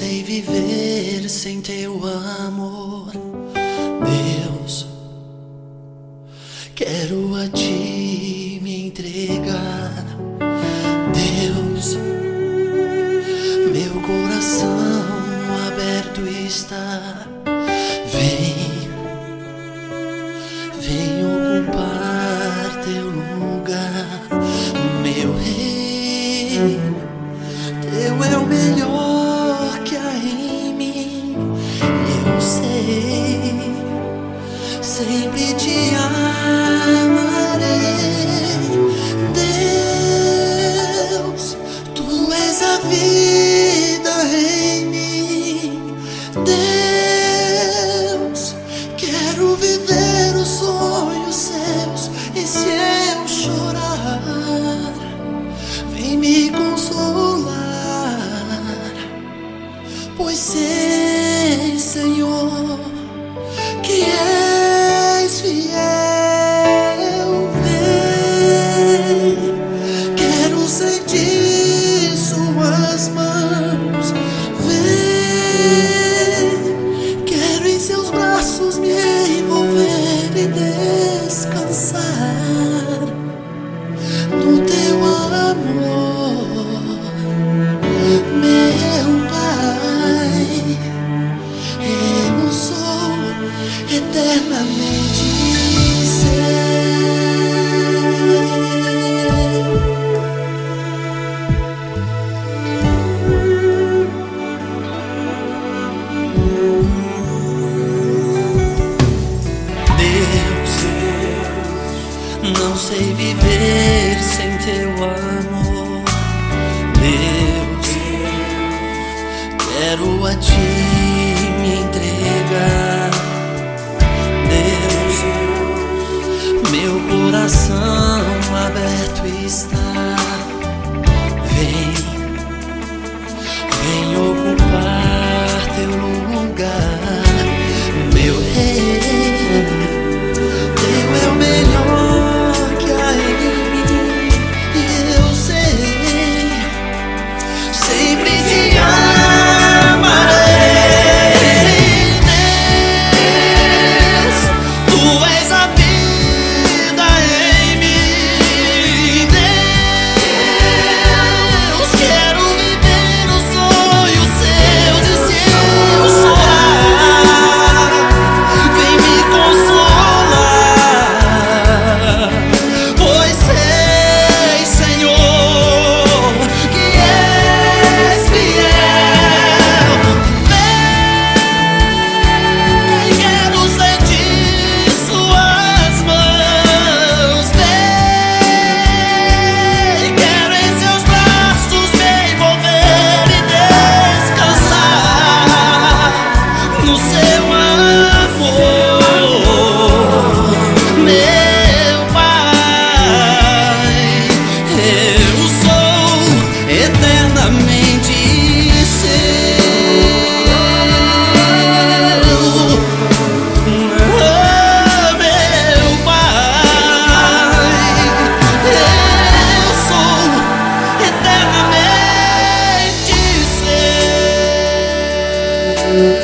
sei viver sem teu amor, Deus. Quero a ti me entregar, Deus. Meu coração aberto está. Vem ocupar teu lugar, meu rei. Teu é o melhor que há em mim, eu sei. Sempre te amarei, Deus. Tu és a vida em mim, Deus. Quero viver os sonhos seus, e se eu chorar, vem me consolar. Pois sei, Senhor, que és fiel. Vem, quero sentir suas mãos. Vem, quero em seus braços me envolver e descansar no teu amor, meu Pai. Eu sou eternamente seu. Deus, não sei viver sem teu amor, Deus. Quero a ti me entregar, Deus. Meu coração aberto está. Vem ocupar teu lugar, meu rei. Teu é o melhor que há em mim, e eu sei. Sempre te amarei, Deus. Tu és a vida em mim, Deus. Quero viver os sonhos seus, e se eu chorar, vem me consolar. Pois sei, Senhor, que és fiel. Vem, quero sentir suas mãos. Vem, quero em seus braços me envolver e descansar no seu amor, meu Pai. Eu sou eternamente seu, oh, meu Pai. Eu sou eternamente seu.